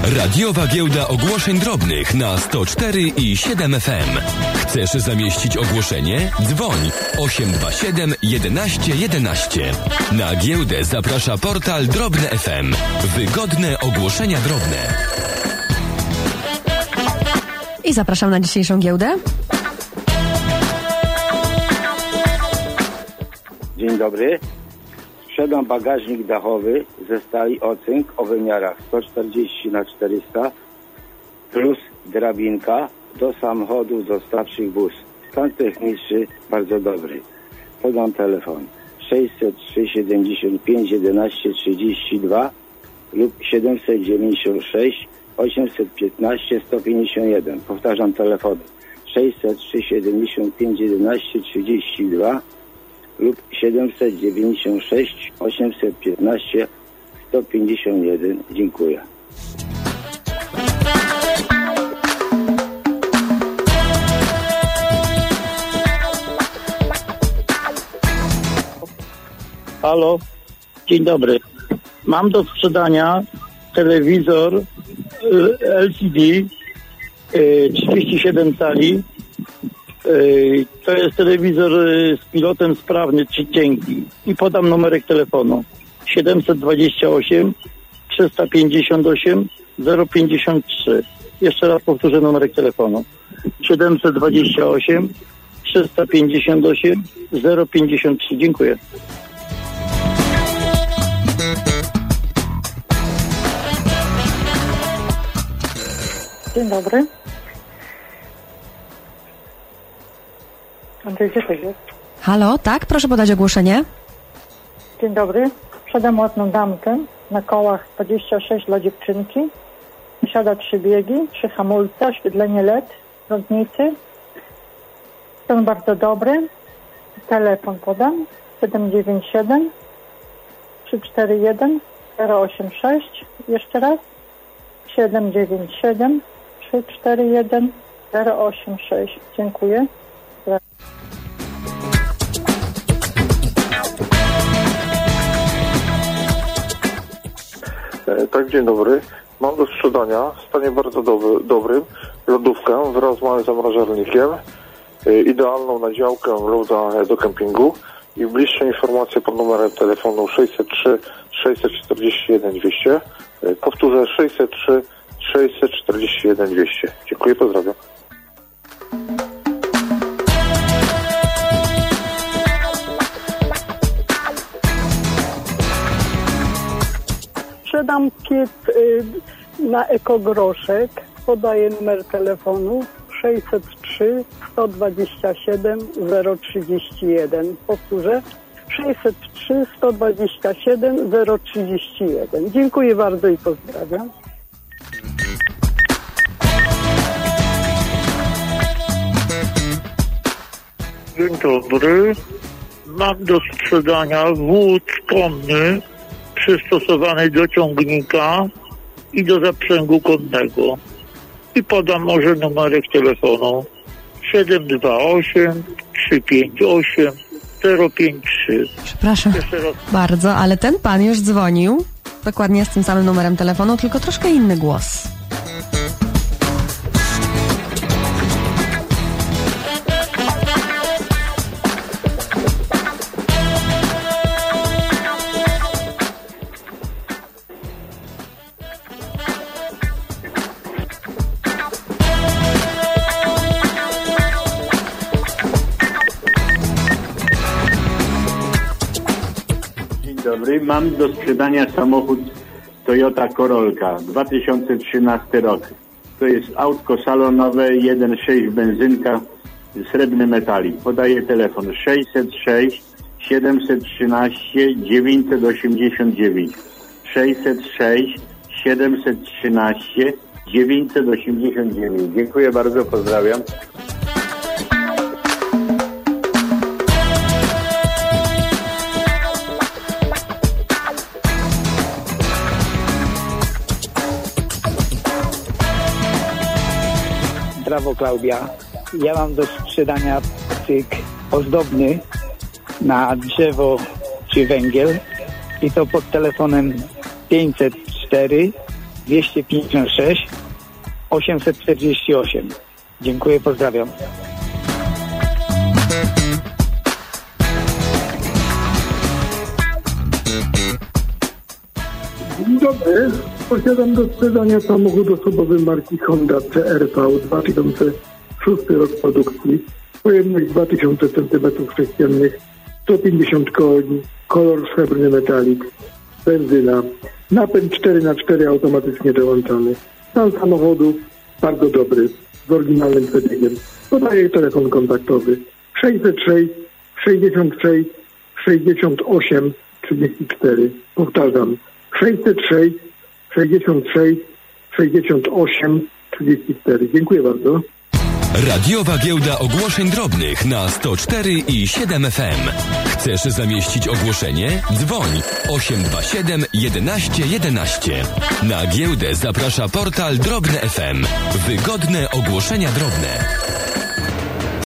Radiowa giełda ogłoszeń drobnych na 104 i 7 FM. Chcesz zamieścić ogłoszenie? Dzwoń 827 11 11. Na giełdę zaprasza portal Drobne FM. Wygodne ogłoszenia drobne. I zapraszam na dzisiejszą giełdę. Dzień dobry. Sprzedam bagażnik dachowy ze stali ocynk o wymiarach 140x400 plus drabinka do samochodów dostawczych bus. Stan techniczny bardzo dobry. Podam telefon 603 75 11 32 lub 796 815 151. Powtarzam telefony 603 75 11 32 lub 796 815 151. Dziękuję. Halo, dzień dobry. Mam do sprzedania telewizor LCD 37 cali. To jest telewizor z pilotem sprawny, cienki. I podam numerek telefonu 728 358 053. Jeszcze raz powtórzę numerek telefonu 728 358 053. Dziękuję. Dzień dobry. Andrzej, gdzie to jest? Halo, tak? Proszę podać ogłoszenie. Dzień dobry. Sprzedam ładną damkę na kołach 26 dla dziewczynki. Posiada 3 biegi, 3 hamulce, oświetlenie LED, prądnicy. Są bardzo dobre. Telefon podam 797 341 086. Jeszcze raz 797 341 086. Dziękuję. Tak, dzień dobry. Mam do sprzedania w stanie bardzo dobrym lodówkę wraz z małym zamrażalnikiem, idealną na działkę lub do kempingu i bliższe informacje pod numerem telefonu 603 641 200. Powtórzę 603 641 200. Dziękuję, pozdrawiam. Sprzedam piec na ekogroszek. Podaję numer telefonu 603 127 031. Powtórzę 603 127 031. Dziękuję bardzo i pozdrawiam. Dzień dobry. Mam do sprzedania wóz konny przystosowany do ciągnika i do zaprzęgu konnego. I podam może numerek telefonu 728 358 053. Przepraszam bardzo, ale ten pan już dzwonił dokładnie z tym samym numerem telefonu, tylko troszkę inny głos. Dobry, mam do sprzedania samochód Toyota Corolla 2013 rok. To jest autko salonowe 1.6 benzynka, srebrny metalik. Podaję telefon 606 713 989. 606 713 989. Dziękuję bardzo, pozdrawiam. Brawo, Klaudia. Ja mam do sprzedania patyk ozdobny na drzewo czy węgiel i to pod telefonem 504 256 848. Dziękuję, pozdrawiam. Dzień dobry. Posiadam do sprzedania samochód osobowy marki Honda CR-V 2006 rok produkcji. Pojemność 2000 cm3, 150 koni, kolor srebrny metalik, benzyna, napęd 4x4 automatycznie dołączany. Stan samochodu bardzo dobry, z oryginalnym przebiegiem. Podaję telefon kontaktowy 606 66 68 34. Powtarzam 606 66 68 34. Dziękuję bardzo. Radiowa Giełda Ogłoszeń Drobnych na 104 i 7 FM. Chcesz zamieścić ogłoszenie? Dzwoń 827 11 11. Na giełdę zaprasza portal Drobne FM. Wygodne ogłoszenia drobne.